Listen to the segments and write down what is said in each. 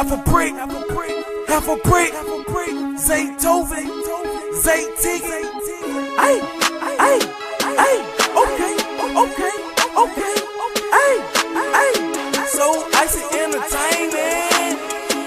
half a brick, half a brick, Zaytoven, Zay Tiggy. Ay, ay, ay, okay, okay, okay, ay, ay. So icy entertainment.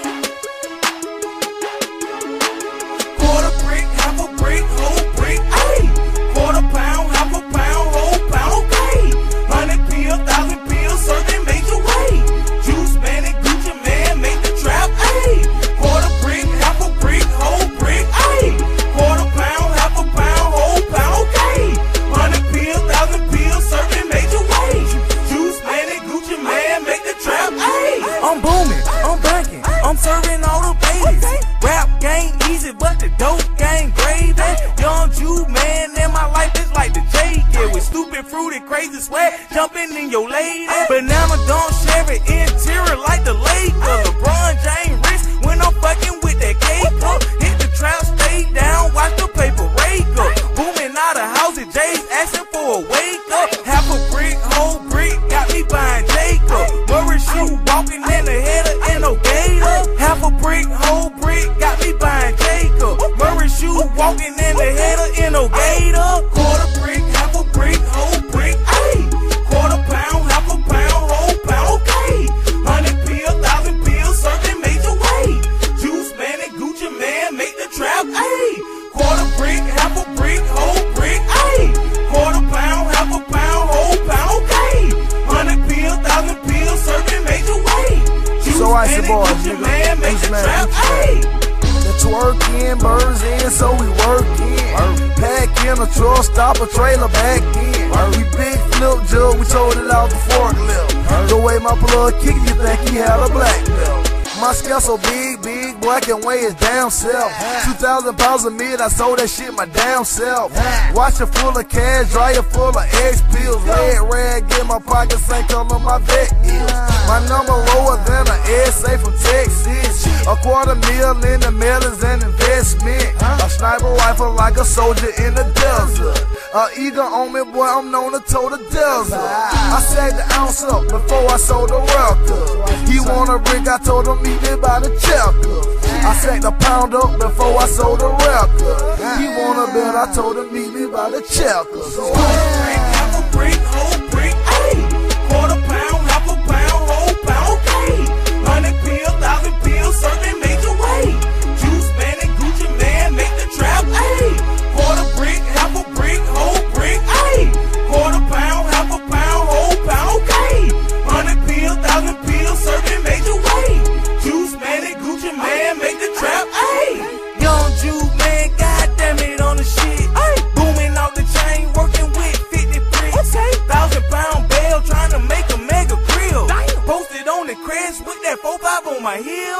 Quarter brick, half a brick, whole brick, ay. Quarter pound, half a pound, whole pound, okay. 100 pills, 1,000 pills, serving major way. Juice man and Gucci man make the trap, ay. Quarter brick, half a brick, whole brick, ay. Quarter pound, half a pound, whole pound, okay. 100 pills, 1,000 pills, serving major way. Juice man and Gucci man make the trap, ay. I'm booming, I'm banking, I'm serving all the babies. Rap game easy, but the dope game gravy. Young Jew man, and my life is like the J. Yeah, with stupid, fruity, crazy swag, jumping in your lady. Banana don't share it, interior like the lake. LeBron James wrist when I'm fucking with that cake up. Hit the trap, stay down, watch the paper rake up. Booming out of houses, Jay's asking for a wake up. Half a brick, whole brick, got me buying Jacob. Murray shoe, walking in the header in no gator. Half a brick, whole brick, got me buying Jacob. Murray shoe, walking in the header in no gator. Quarter brick, half a brick, whole brick, ayy. Quarter pound, half a pound, whole pound, okay. 100 pills, 1,000 pills, serving major way. Juice man and Gucci man make the trap, ayy. Quarter brick, half a brick, whole brick, ayy. Quarter pound, half a pound, whole pound, okay. 100 pills, 1,000 pills, serving major way. Juice So man and Gucci man make the trap, ayy. The twerk in, birds in, so we work in. Pack in a truck, stop a trailer back in. We big flip jug, we told it out the forklift. The way my plug kicked, you think he had a black belt. My scale so big, big, boy, I can weigh it down self. 2,000 pounds of meat, I sold that shit my damn self. Watch it full of cash, dryer full of X pills. Red rag in my pocket, same color my vet is. My number lower than an SA from Texas. A $250,000 in the mail is an investment. A sniper rifle like a soldier in the desert. Eagle on me, boy, I'm known to tow the desert. I sagged the ounce up before I sold the record. He want a brick, I told him meet me by the checker. I sagged the pound up before I sold the record. He want a bet, I told him meet me by the checker. Quarter brick, half a brick, whole brick, ayy. Quarter pound, half a pound, whole pound, okay. 100 pills, 1,000 pills, serving major way. Juice man and Gucci man make the trap, ayy. Quarter brick, half a brick, whole brick, ayy. Quarter pound, half a pound, whole pound, okay. 100 pills, 1,000 pills, serving major way. Juice man and Gucci man make the trap, ayy. Young Jew man, goddamn it on the shit. Booming off the chain, working with 50 bricks. 1,000-pound bell, trying to make a mega grill. Posted on the crest with that 4-5 on my heel.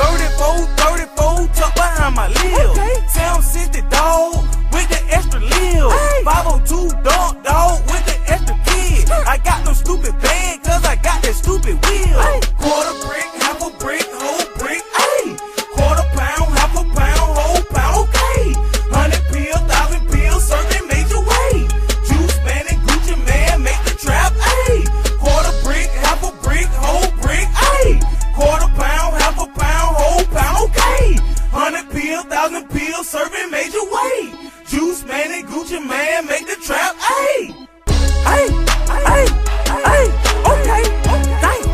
34, 34, tucked behind my lil. Sound 60 dog with the extra lil. 502 dog with the extra kid. I got no stupid band, cause I got that stupid wheel. Quarter brick, half a brick, whole brick, ayy. Quarter pound, half a pound, whole pound, okay. 100 pills, 1,000 pills, serving major way. Juice man and Gucci man make the trap, ayy. Quarter brick, half a brick, whole brick, ayy. Quarter pound, half a pound, whole pound, okay. 100 pills, 1,000 pills, serving major way. Juice man and Gucci man make the trap, ayy. Ay, ay, ay, okay, damn,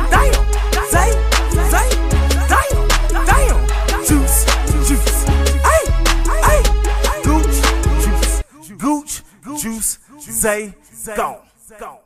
say, damn, juice, ay, ay, gooch, juice, Zay, gone.